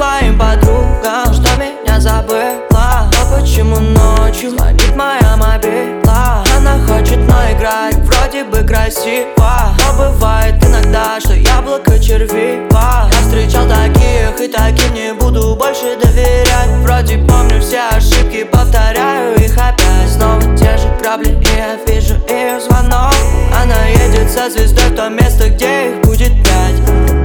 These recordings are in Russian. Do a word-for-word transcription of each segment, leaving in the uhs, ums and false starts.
своим подругам, что меня забыла. Но почему ночью звонит моя мобила? Она хочет, но играть вроде бы красиво. Но бывает иногда, что яблоко червиво. Я встречал таких и таким не буду больше доверять. Вроде помню все ошибки, повторяю их опять. Снова те же грабли, и я вижу ее звонок. Она едет со звездой в то место, где их будет пять.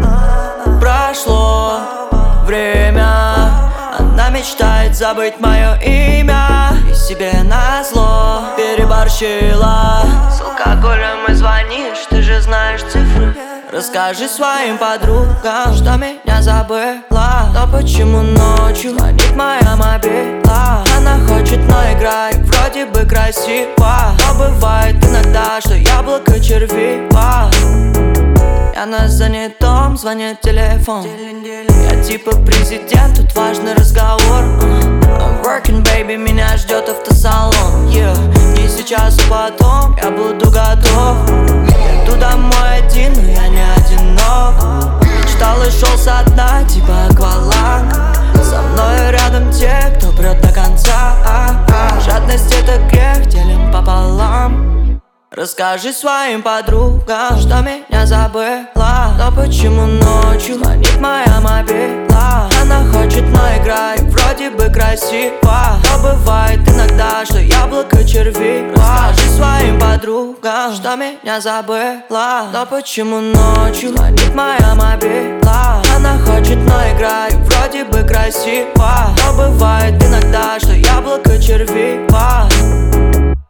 Прошло время, она мечтает забыть мое имя. И себе назло переборщила. С алкоголем и звонишь, ты же знаешь цифры. Расскажи своим подругам, что меня забыла. Но почему ночью звонит моя мобила? Она хочет, но играть вроде бы красиво. Но бывает иногда, что яблоко червиво. Я на занятом, звонит телефон. Я типа президент, тут важный разговор. I'm working, baby, меня ждет автосалон. Yeah. Не сейчас, а потом я буду готов. Иду домой один, но я не одинок. Мечтал и шел со дна, типа акваланг. Со мной рядом те, кто прет до конца. Жадность это грех, делим пополам. Расскажи своим подругам, что меня забыла. Но почему ночью звонит моя мобила? Она хочет, но играть вроде бы красиво. Но бывает иногда, что яблоко червиво. Расскажи своим подругам, что меня забыла. Но почему ночью звонит моя мобила? Она хочет, но играть вроде бы красиво. Но бывает иногда, что яблоко червиво.